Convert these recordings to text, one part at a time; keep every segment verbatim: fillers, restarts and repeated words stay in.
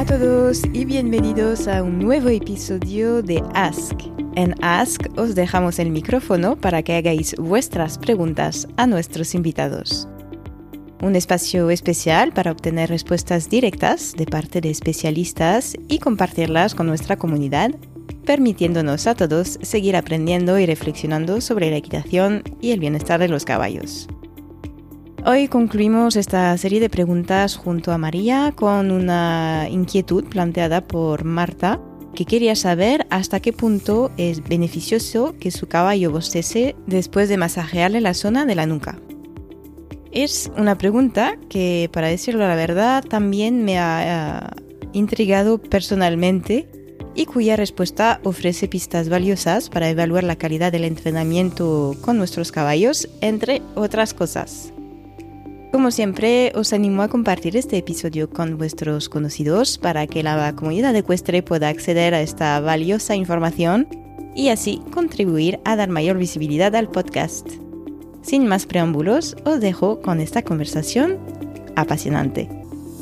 todos y bienvenidos a un nuevo episodio de Ask. En Ask os dejamos el micrófono para que hagáis vuestras preguntas a nuestros invitados. Un espacio especial para obtener respuestas directas de parte de especialistas y compartirlas con nuestra comunidad, permitiéndonos a todos seguir aprendiendo y reflexionando sobre la equitación y el bienestar de los caballos. Hoy concluimos esta serie de preguntas junto a María con una inquietud planteada por Marta, que quería saber hasta qué punto es beneficioso que su caballo bostece después de masajearle la zona de la nuca. Es una pregunta que, para decirlo la verdad, también me ha uh, intrigado personalmente y cuya respuesta ofrece pistas valiosas para evaluar la calidad del entrenamiento con nuestros caballos, entre otras cosas. Como siempre, os animo a compartir este episodio con vuestros conocidos para que la comunidad ecuestre pueda acceder a esta valiosa información y así contribuir a dar mayor visibilidad al podcast. Sin más preámbulos, os dejo con esta conversación apasionante.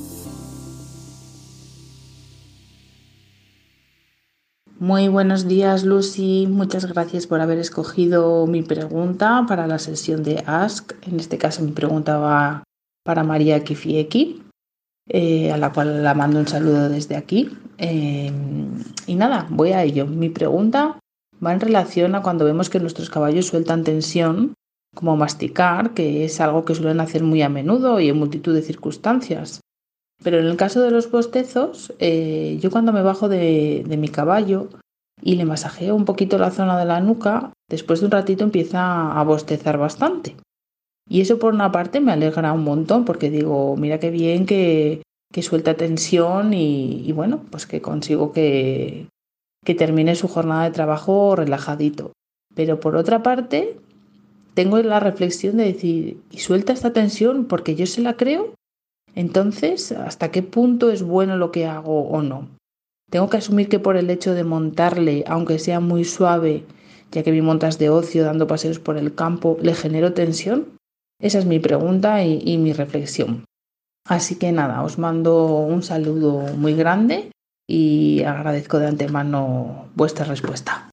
Muy buenos días, Lucy. Muchas gracias por haber escogido mi pregunta para la sesión de Ask. En este caso mi pregunta va para María Kifieki, eh, a la cual la mando un saludo desde aquí. Eh, y nada, voy a ello. Mi pregunta va en relación a cuando vemos que nuestros caballos sueltan tensión, como masticar, que es algo que suelen hacer muy a menudo y en multitud de circunstancias. Pero en el caso de los bostezos, eh, yo cuando me bajo de, de mi caballo y le masajeo un poquito la zona de la nuca, después de un ratito empieza a bostezar bastante. Y eso por una parte me alegra un montón porque digo, mira qué bien que, que suelta tensión y, y bueno, pues que consigo que, que termine su jornada de trabajo relajadito. Pero por otra parte, tengo la reflexión de decir, ¿y suelta esta tensión porque yo se la creo? Entonces, ¿hasta qué punto es bueno lo que hago o no? Tengo que asumir que por el hecho de montarle, aunque sea muy suave, ya que mi monta es de ocio dando paseos por el campo, ¿le genero tensión? Esa es mi pregunta y, y mi reflexión. Así que nada, os mando un saludo muy grande y agradezco de antemano vuestra respuesta.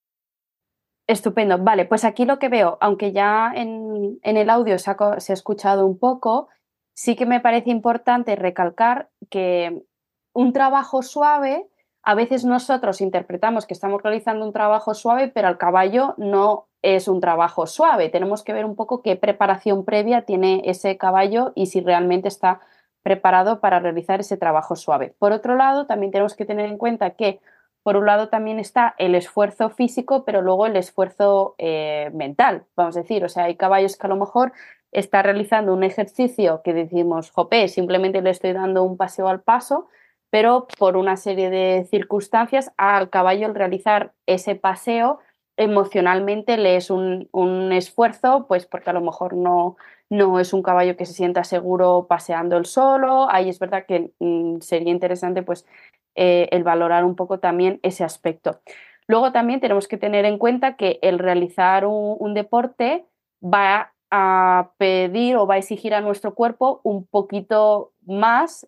Estupendo. Vale, pues aquí lo que veo, aunque ya en, en el audio se ha, se ha escuchado un poco, sí que me parece importante recalcar que un trabajo suave, a veces nosotros interpretamos que estamos realizando un trabajo suave, pero al caballo no es un trabajo suave. Tenemos que ver un poco qué preparación previa tiene ese caballo y si realmente está preparado para realizar ese trabajo suave. Por otro lado, también tenemos que tener en cuenta que por un lado también está el esfuerzo físico, pero luego el esfuerzo eh, mental, vamos a decir. O sea, hay caballos que a lo mejor está realizando un ejercicio que decimos, jope, simplemente le estoy dando un paseo al paso, pero por una serie de circunstancias al caballo el realizar ese paseo emocionalmente le es un, un esfuerzo, pues porque a lo mejor no, no es un caballo que se sienta seguro paseando él solo. Ahí es verdad que mm, sería interesante pues eh, el valorar un poco también ese aspecto. Luego también tenemos que tener en cuenta que el realizar un, un deporte va a pedir o va a exigir a nuestro cuerpo un poquito más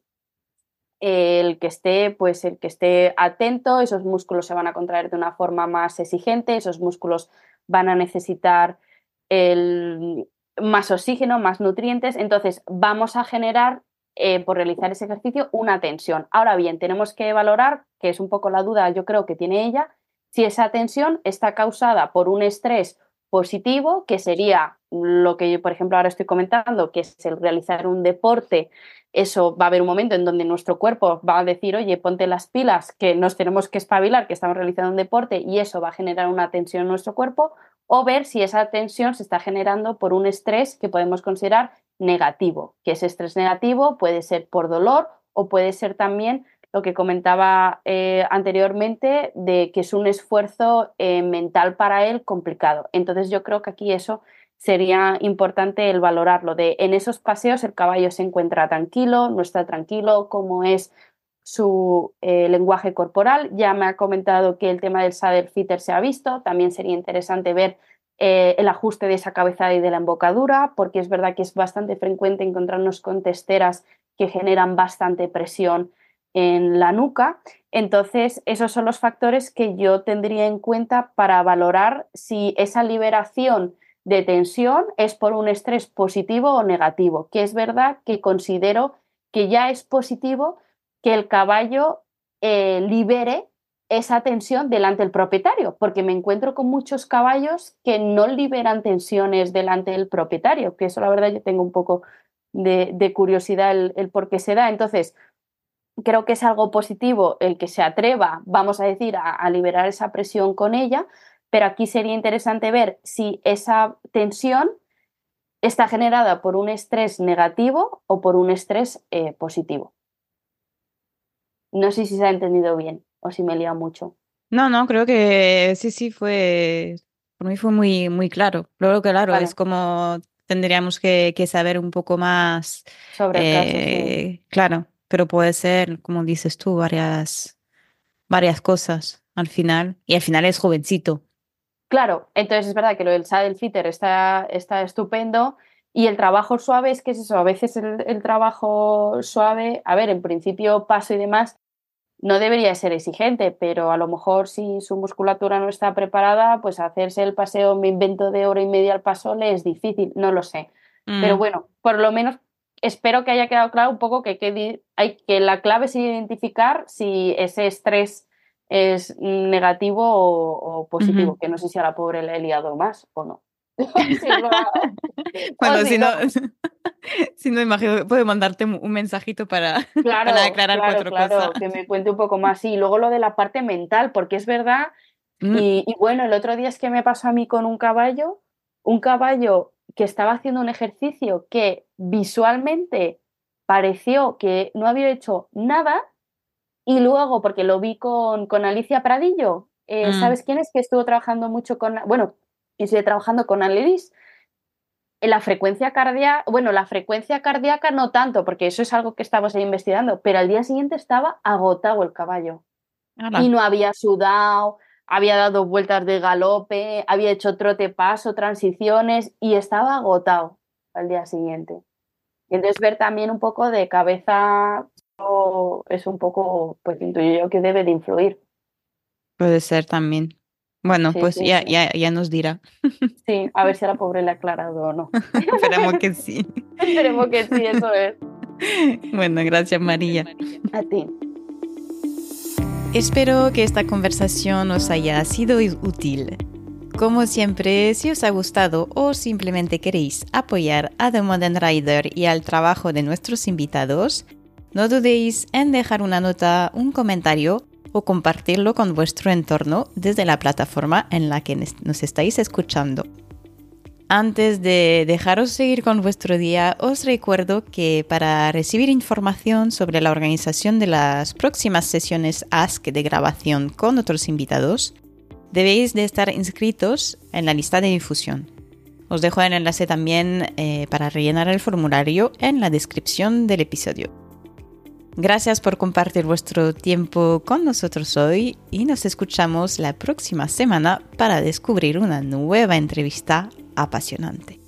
el que esté, pues el que esté atento, esos músculos se van a contraer de una forma más exigente, esos músculos van a necesitar el, más oxígeno, más nutrientes, entonces vamos a generar eh, por realizar ese ejercicio una tensión. Ahora bien, tenemos que valorar, que es un poco la duda yo creo que tiene ella, si esa tensión está causada por un estrés positivo, que sería lo que yo, por ejemplo, ahora estoy comentando, que es el realizar un deporte. Eso va a haber un momento en donde nuestro cuerpo va a decir, oye, ponte las pilas, que nos tenemos que espabilar, que estamos realizando un deporte, y eso va a generar una tensión en nuestro cuerpo, o ver si esa tensión se está generando por un estrés que podemos considerar negativo, que ese estrés negativo puede ser por dolor o puede ser también lo que comentaba eh, anteriormente, de que es un esfuerzo eh, mental para él complicado. Entonces yo creo que aquí eso sería importante el valorarlo, de en esos paseos el caballo se encuentra tranquilo, no está tranquilo, cómo es su eh, lenguaje corporal. Ya me ha comentado que el tema del saddle fitter se ha visto, también sería interesante ver eh, el ajuste de esa cabezada y de la embocadura, porque es verdad que es bastante frecuente encontrarnos con testeras que generan bastante presión en la nuca. Entonces, esos son los factores que yo tendría en cuenta para valorar si esa liberación de tensión es por un estrés positivo o negativo, que es verdad que considero que ya es positivo que el caballo eh, libere esa tensión delante del propietario, porque me encuentro con muchos caballos que no liberan tensiones delante del propietario, que eso la verdad yo tengo un poco de, de curiosidad el, el por qué se da. Entonces, creo que es algo positivo el que se atreva, vamos a decir, a, a liberar esa presión con ella, pero aquí sería interesante ver si esa tensión está generada por un estrés negativo o por un estrés eh, positivo. No sé si se ha entendido bien o si me he liado mucho. No, no, creo que sí, sí, fue, por mí fue muy, muy claro. Luego, claro, Vale. es como tendríamos que, que saber un poco más, Sobre el caso, sí. eh, claro, pero puede ser, como dices tú, varias, varias cosas al final. Y al final es jovencito. Claro, entonces es verdad que lo del saddle fitter está, está estupendo y el trabajo suave es que es eso, a veces el, el trabajo suave, a ver, en principio paso y demás, no debería ser exigente, pero a lo mejor si su musculatura no está preparada, pues hacerse el paseo, me invento de hora y media al paso, le es difícil, no lo sé. Mm. Pero bueno, por lo menos espero que haya quedado claro un poco que, que, hay, que la clave es identificar si ese estrés es negativo o, o positivo, Ujú. que no sé si a la pobre le he liado más o no. Sí, no. Bueno, O si si no, no. si no, imagino, puedo mandarte un mensajito para, Claro, para aclarar claro, cuatro cosas. claro, que me cuente un poco más. Y luego lo de la parte mental, porque es verdad, Mm, y, y bueno, el otro día es que me pasó a mí con un caballo, un caballo que estaba haciendo un ejercicio que visualmente pareció que no había hecho nada, y luego, porque lo vi con, con Alicia Pradillo, eh, mm. ¿sabes quién es? Que estuvo trabajando mucho con, bueno, y sigue trabajando con Annelies. La frecuencia cardíaca, bueno, la frecuencia cardíaca no tanto, porque eso es algo que estamos ahí investigando, pero al día siguiente estaba agotado el caballo y Hala. no había sudado, había dado vueltas de galope, había hecho trote paso, transiciones y estaba agotado al día siguiente. Y entonces ver también un poco de cabeza es un poco, pues intuyo yo que debe de influir. Puede ser también. Bueno, Sí, pues sí, ya, sí. ya, ya nos dirá. Sí, a ver si a la pobre le ha aclarado o no. Esperemos que sí. Esperemos que sí, eso es. Bueno, gracias María. A ti. Espero que esta conversación os haya sido útil. Como siempre, si os ha gustado o simplemente queréis apoyar a The Modern Rider y al trabajo de nuestros invitados, no dudéis en dejar una nota, un comentario o compartirlo con vuestro entorno desde la plataforma en la que nos estáis escuchando. Antes de dejaros seguir con vuestro día, os recuerdo que para recibir información sobre la organización de las próximas sesiones Ask de grabación con otros invitados, debéis de estar inscritos en la lista de difusión. Os dejo el enlace también eh, para rellenar el formulario en la descripción del episodio. Gracias por compartir vuestro tiempo con nosotros hoy y nos escuchamos la próxima semana para descubrir una nueva entrevista apasionante.